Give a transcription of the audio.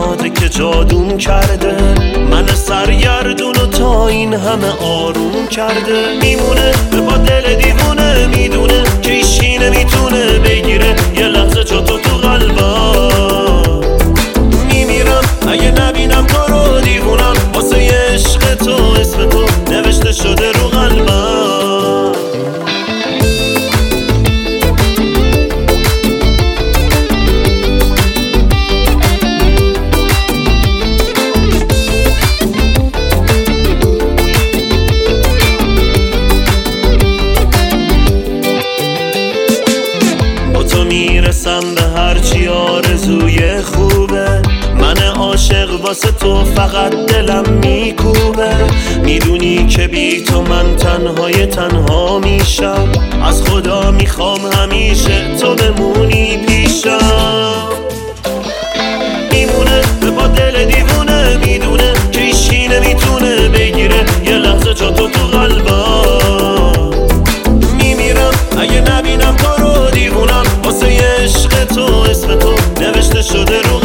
اومده که جادون کرده، من سرگردونو تا این همه آروم کرده. میمونه به پا دل دیوونه، میدونه که ایشی نمیتونه بگیره یه لحظه جا تو قلبم. میمیرم اگه نبینم تو رو، دیوونم واسه یه عشق تو، اسم تو نوشته شده رو قلبم. میرسم به هرچی آرزوی خوبه، من عاشق واسه تو فقط دلم میکوبه. میدونی که بی تو من تنهای تنها میشم، از خدا میخوام همیشه تو بمونی پیشم. میمونه به پا دل دیوونه، میدونه که ایشی نمیتونه بگیره یه لحظه جا تو قلبم. میمیرم اگه نبینم تو رو، دیوونم واسه یه عشق تو، اسم تو نوشته شده رو